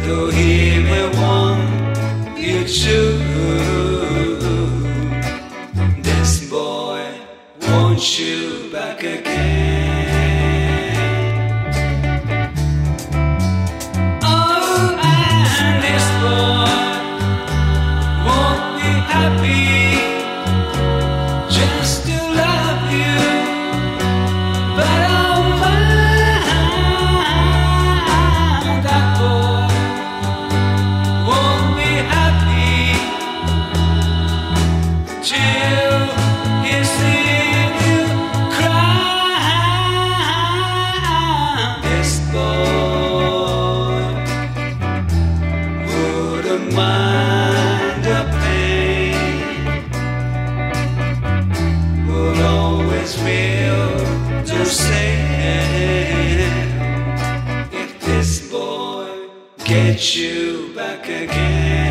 though he may want you to. This boy wants you back again. Oh, and this boy won't be happy just to love you, but oh my, that boy won't be happy till he sees you cry. This boy wouldn't mind the pain, would always feel the same if this boy gets you back again.